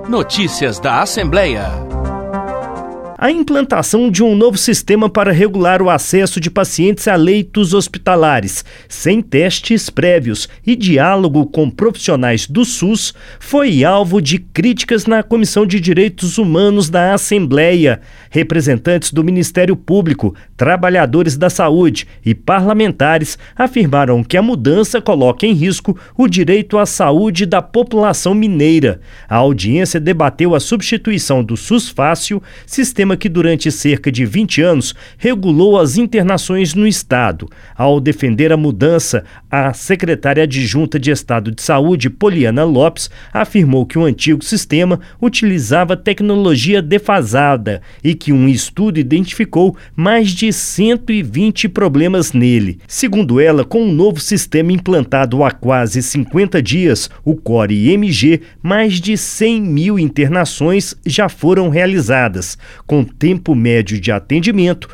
Notícias da Assembleia. A implantação de um novo sistema para regular o acesso de pacientes a leitos hospitalares, sem testes prévios e diálogo com profissionais do SUS, foi alvo de críticas na Comissão de Direitos Humanos da Assembleia. Representantes do Ministério Público, trabalhadores da saúde e parlamentares afirmaram que a mudança coloca em risco o direito à saúde da população mineira. A audiência debateu a substituição do SUS Fácil, sistema que durante cerca de 20 anos regulou as internações no estado. Ao defender a mudança, a secretária adjunta de Estado de Saúde, Poliana Lopes, afirmou que o antigo sistema utilizava tecnologia defasada e que um estudo identificou mais de 120 problemas nele. Segundo ela, com um novo sistema implantado há quase 50 dias, o CORE-MG, mais de 100 mil internações já foram realizadas, com tempo médio de atendimento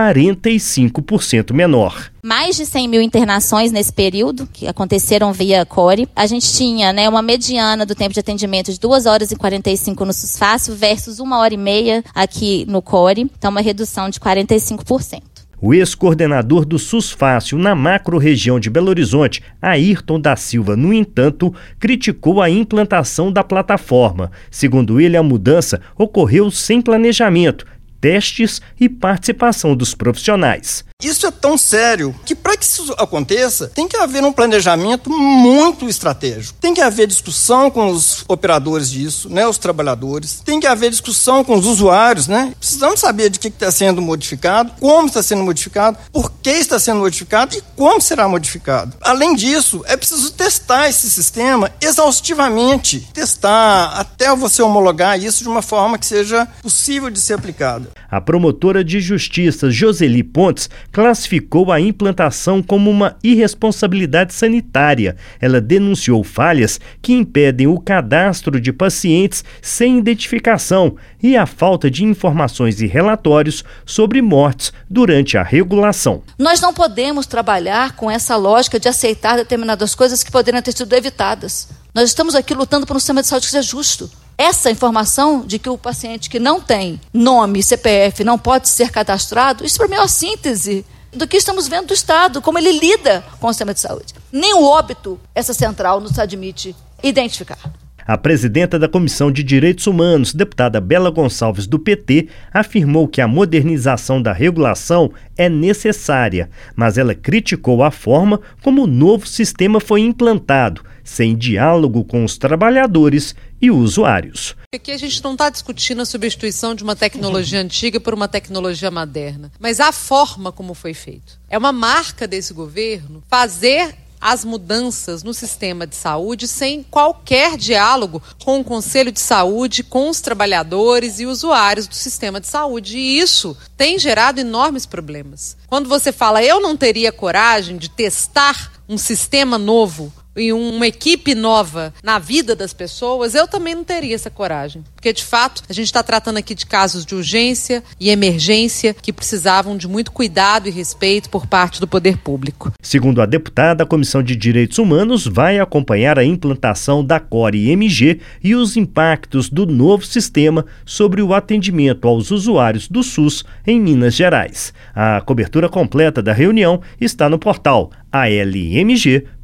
45% menor. Mais de 100 mil internações nesse período, que aconteceram via CORE. A gente tinha uma mediana do tempo de atendimento de 2 horas e 45 no SUS Fácil versus 1 hora e meia aqui no CORE. Então, uma redução de 45%. O ex-coordenador do SUS Fácil na macro-região de Belo Horizonte, Ayrton da Silva, no entanto, criticou a implantação da plataforma. Segundo ele, a mudança ocorreu sem planejamento, testes e participação dos profissionais. Isso é tão sério que, para que isso aconteça, tem que haver um planejamento muito estratégico. Tem que haver discussão com os operadores disso, os trabalhadores. Tem que haver discussão com os usuários, Precisamos saber de que está sendo modificado, como está sendo modificado, por que está sendo modificado e como será modificado. Além disso, é preciso testar esse sistema exaustivamente. Testar até você homologar isso de uma forma que seja possível de ser aplicada. A promotora de justiça, Joseli Pontes, classificou a implantação como uma irresponsabilidade sanitária. Ela denunciou falhas que impedem o cadastro de pacientes sem identificação e a falta de informações e relatórios sobre mortes durante a regulação. Nós não podemos trabalhar com essa lógica de aceitar determinadas coisas que poderiam ter sido evitadas. Nós estamos aqui lutando por um sistema de saúde que seja justo. Essa informação de que o paciente que não tem nome, CPF, não pode ser cadastrado, isso para mim é uma síntese do que estamos vendo do Estado, como ele lida com o sistema de saúde. Nem o óbito essa central nos admite identificar. A presidenta da Comissão de Direitos Humanos, deputada Bela Gonçalves, do PT, afirmou que a modernização da regulação é necessária, mas ela criticou a forma como o novo sistema foi implantado, sem diálogo com os trabalhadores e usuários. Aqui a gente não está discutindo a substituição de uma tecnologia antiga por uma tecnologia moderna, mas a forma como foi feito. É uma marca desse governo fazer as mudanças no sistema de saúde sem qualquer diálogo com o Conselho de Saúde, com os trabalhadores e usuários do sistema de saúde. E isso tem gerado enormes problemas. Quando você fala, eu não teria coragem de testar um sistema novo e uma equipe nova na vida das pessoas, eu também não teria essa coragem. Porque, de fato, a gente está tratando aqui de casos de urgência e emergência que precisavam de muito cuidado e respeito por parte do poder público. Segundo a deputada, a Comissão de Direitos Humanos vai acompanhar a implantação da CORE-MG e os impactos do novo sistema sobre o atendimento aos usuários do SUS em Minas Gerais. A cobertura completa da reunião está no portal almg.gov.br.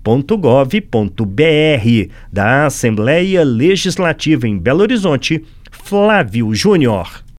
Da Assembleia Legislativa em Belo Horizonte, Flávio Júnior.